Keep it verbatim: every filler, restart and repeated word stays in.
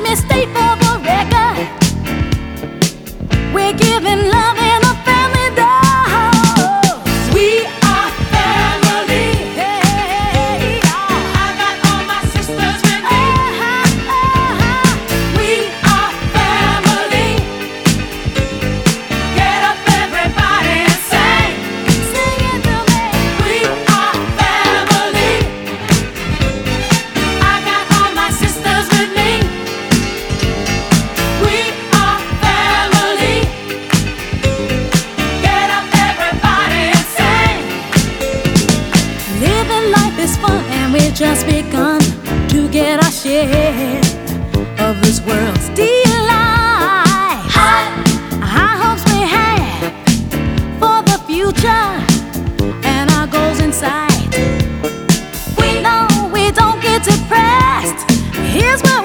me state for the record, we're giving love in a family dose. We are family. Hey, I got all my sisters with me. We are family. Get up, everybody, and sing. Sing it to me. We are family. I got all my sisters with me. We are family. Get up, everybody, and sing. Living life is fun, and we've just begun to get our share of this world's delight. High, high hopes we have for the future and our goals in sight. We know we don't get depressed. Here's what